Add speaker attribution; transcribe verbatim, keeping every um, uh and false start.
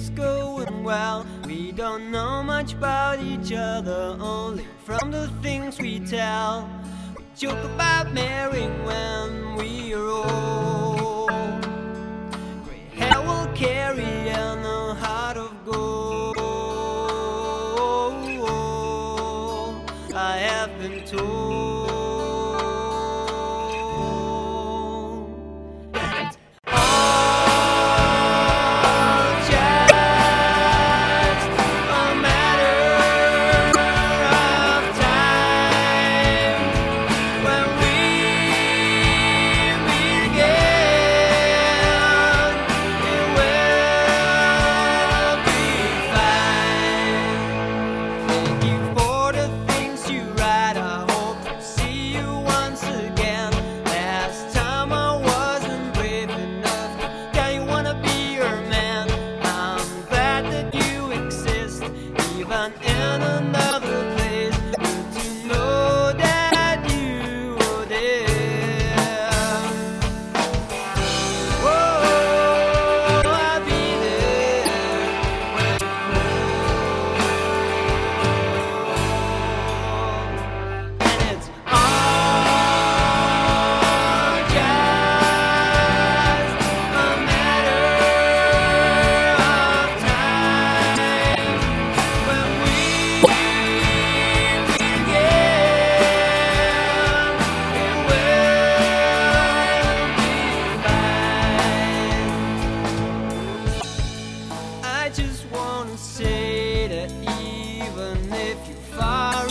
Speaker 1: is going well. We don't know much about each other, only from the things we tell. We joke about marrying when we are old. Gray hair will carry and a heart of gold, I have been told. In another place, good to know that you were there. Oh, I'll be there when you call. And it's all just a matter of time. When we I just wanna say that even if you're far